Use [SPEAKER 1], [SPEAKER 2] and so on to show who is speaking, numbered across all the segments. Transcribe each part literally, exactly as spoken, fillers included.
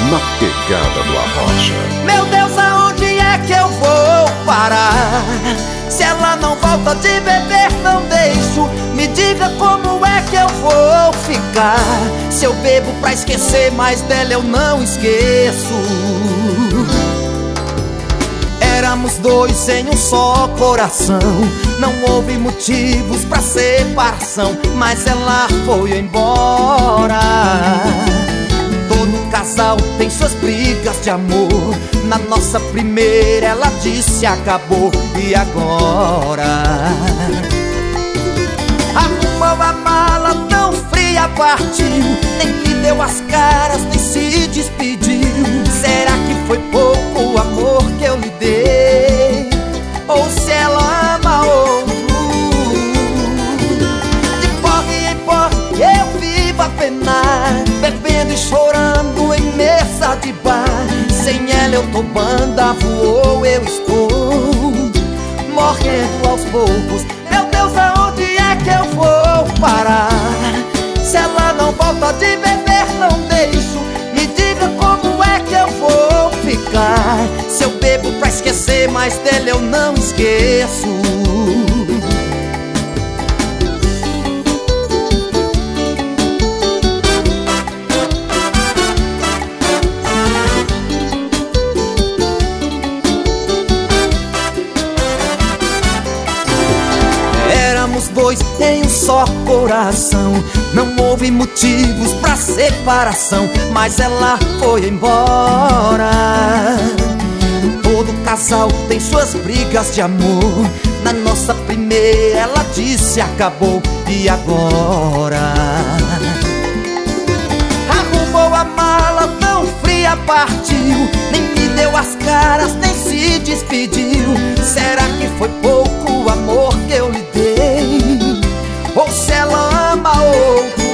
[SPEAKER 1] na pegada do Arrocha.
[SPEAKER 2] Meu Deus, aonde é que eu vou parar? Se ela não volta de beber, não deixo. Me diga como é que eu vou ficar. Se eu bebo pra esquecer, mas dela eu não esqueço. Éramos dois em um só coração. Não houve motivos pra separação, mas ela foi embora. Todo casal tem suas brigas de amor. Na nossa primeira ela disse acabou. E agora? Arrumou a mala tão fria, partiu. Nem me deu as caras, nem se despediu. Será que foi pouco o amor que eu lhe dei? Ou se ela ama outro? De porre em porre eu vivo a penar, bebendo e chorando em mesa de bar. Sem ela eu tô banda, voou, eu estou morrendo aos poucos. Meu Deus, aonde é que eu vou parar? Se ela não volta de beber, não deixo. Me diga como é que eu vou ficar. Se eu bebo pra esquecer, mas dele eu não esqueço. Éramos dois em um só coração. Não houve motivos pra separação, mas ela foi embora. Todo casal tem suas brigas de amor. Na nossa primeira ela disse acabou. E agora? Arrumou a mala tão fria, partiu. Nem me deu as caras, nem se despediu. Será que foi pouco o amor que eu lhe dei? Ou se ela ama outro?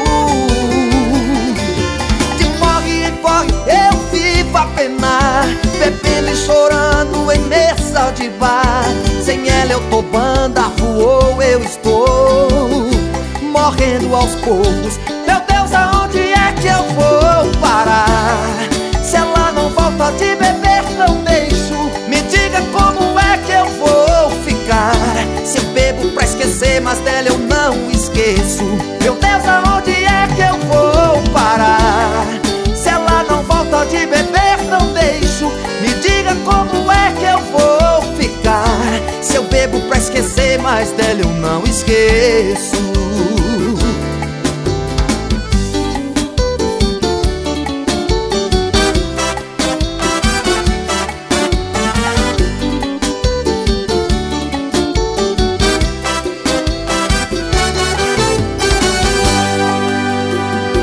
[SPEAKER 2] De porre em porre eu vivo a penar, bebendo e chorando em mesa de bar. Sem ela eu tô banda, voou, eu estou morrendo aos poucos. Meu Deus, aonde é que eu vou parar? Se ela não volta de beber, não deixo. Me diga como é que eu vou ficar. Se eu bebo pra esquecer, mas dela eu não esqueço. Meu Deus, aonde é que eu vou parar? Se ela não volta de beber, não deixo. Me diga como é que eu vou ficar. Se eu bebo pra esquecer, mas dela eu não esqueço.